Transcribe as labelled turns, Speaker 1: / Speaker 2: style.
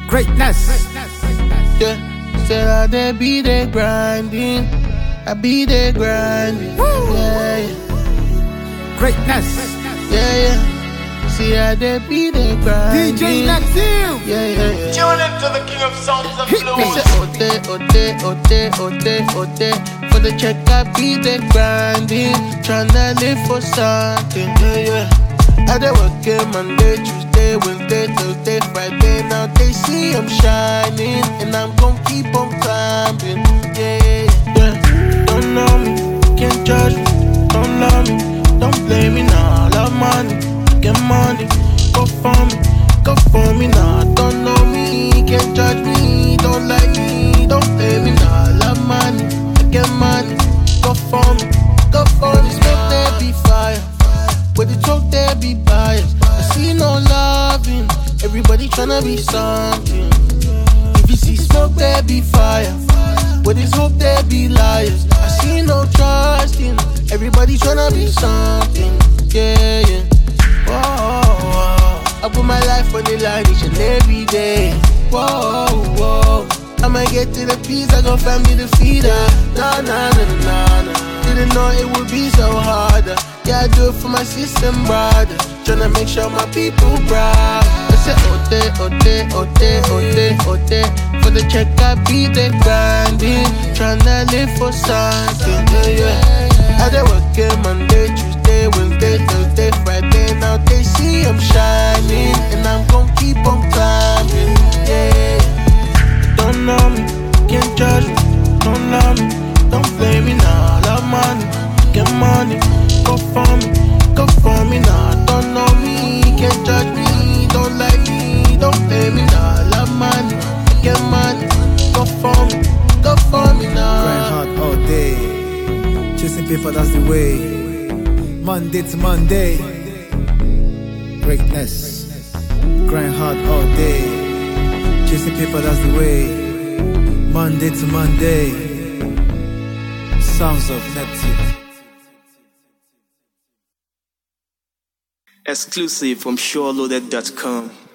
Speaker 1: Greatness.
Speaker 2: Yeah, said I dey be there grinding. I be there grinding. Yeah, yeah.
Speaker 1: Greatness.
Speaker 2: Yeah. See I dey be there grinding.
Speaker 1: DJ Natil.
Speaker 2: Yeah.
Speaker 3: Tune into the king of sounds and
Speaker 1: Hit me.
Speaker 3: flows.
Speaker 2: Ote. For the check I be there grinding. Tryna live for something. Yeah. I dey working Monday, Tuesday, Wednesday, Thursday, Friday. Now they see I'm shining, and I'm gon' keep on climbing. Yeah. Don't know me, can't judge me. Don't love me, don't blame me now. Love money, get money, go for me now. Don't know me, can't judge me. Don't like me, don't blame me now. Love money, get money, go for me. Smoke there be fire. But the talk there be biased. I see no loving. Everybody tryna be something. If you see smoke there be fire. But it's hope there be liars. I see no trusting. Everybody tryna be something. Yeah. Whoa. I put my life on the line each and every day. Whoa. I might get to the peace, I got family to feed her. Nah. Didn't know it would be so hard. Yeah, I do it for my sister and brother. Tryna make sure my people proud. I said, ote. For the check, I be there grinding. Tryna live for something, yeah. I dey working Monday, Tuesday, Wednesday, Thursday, Friday. Now they see I'm shining, and I'm gon' keep on climbing, yeah. Don't know me, can't judge me. Don't love me, don't blame me now. Love money, get money, go for me now. Don't know me, can't judge me. Don't like me, don't blame me now. Love money, get money, go for me now.
Speaker 1: Grind hard all day, chasing paper, that's the way. Monday to Monday. Greatness. Grind hard all day, chasing paper, that's the way. Monday to Monday. Sounds of Neptune.
Speaker 3: Exclusive from SureLoaded.com.